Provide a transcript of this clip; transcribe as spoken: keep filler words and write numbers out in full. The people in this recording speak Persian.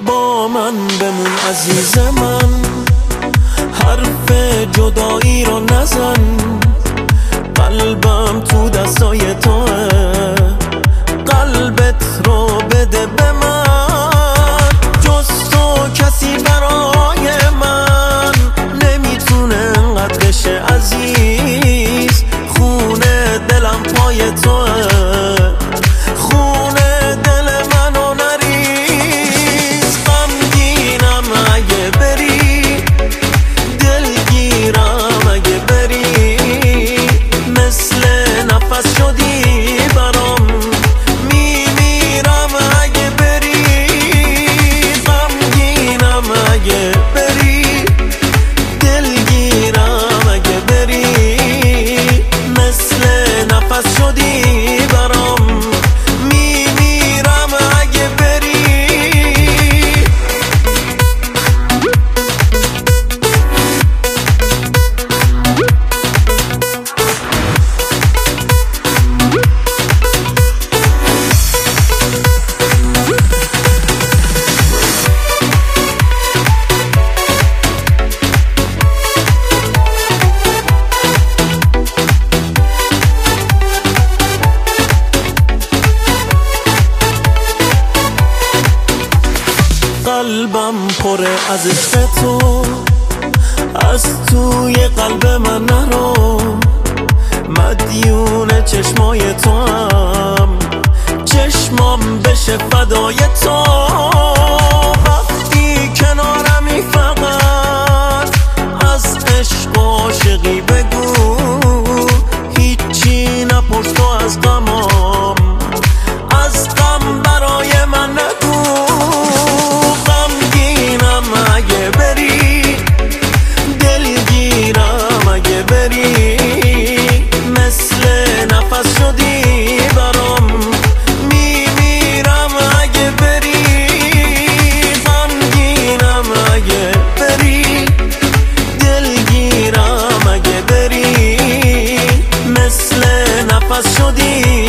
با من بمون عزیز من، حرف جدایی رو نزن، قلبم تو دستای توه، قلبت رو بده به من. جز تو کسی برای من نمیتونه انقدر بشه عزیز، خونه دلم پای توه، خونه دل منو نریز. غمگینم اگه بری، دلگیرم اگه بری، مثل نفس شدی برام، میمیرم اگه بری. غمگینم اگه بری، دلگیرم اگه بری، مثل نفس شدی برام، میمیرم اگه بری. قلبم پره از عشق تو، از توی قلب من نرو، مدیون چشمای تو هم، چشمام بشه فدای تو. وقتی کنارمی فقط از عشق و عاشقی بگو، هیچی نپرس تو از غمام، از غم برای من نگو. اگه بری، دلگیرم اگه بری، مثل نفس شدی برام، میمیرم اگه بری. غمگینم اگه بری، دلگیرم اگه بری، مثل نفس شدی